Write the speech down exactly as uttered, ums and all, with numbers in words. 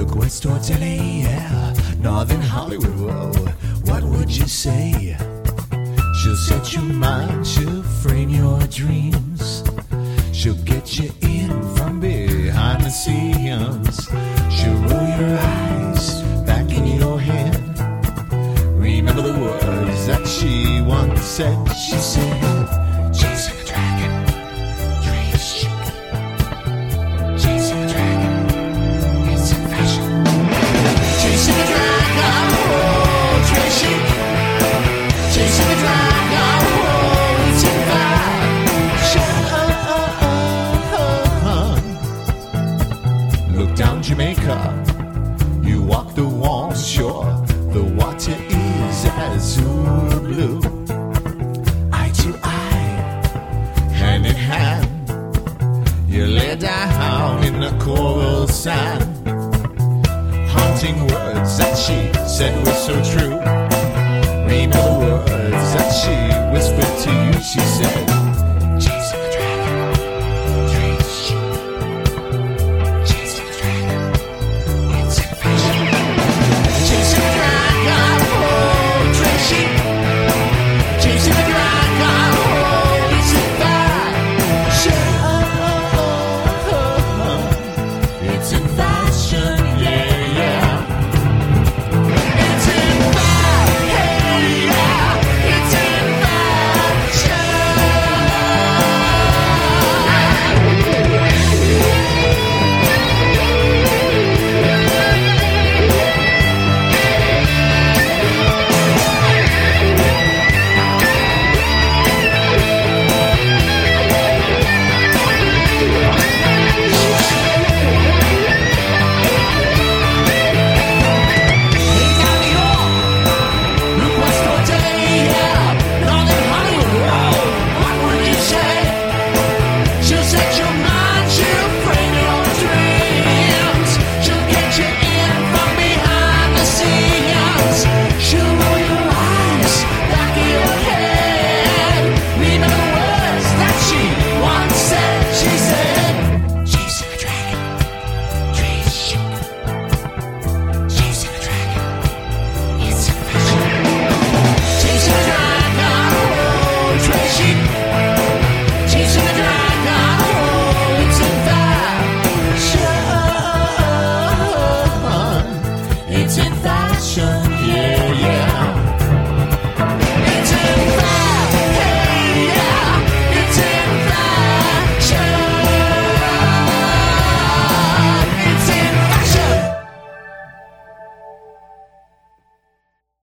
Look west towards L A, yeah, Northern Hollywood, whoa. What would you say? She'll set your mind, she'll frame your dreams. She'll get you in from behind the scenes. She'll roll your eyes back in your head. Remember the words that she once said. She said, chasing the dragon, Tracy. Chasing the dragon, it's in fashion. Chasing the dragon, oh, Tracy. Chasing the dragon, oh, it's in fashion. Look down Jamaica, you walk the warm shore. The water is azure blue. Eye to eye, hand in hand, you lay down in the coral sand. Haunting words that she said were so true. Remember the words that she whispered to you. She said,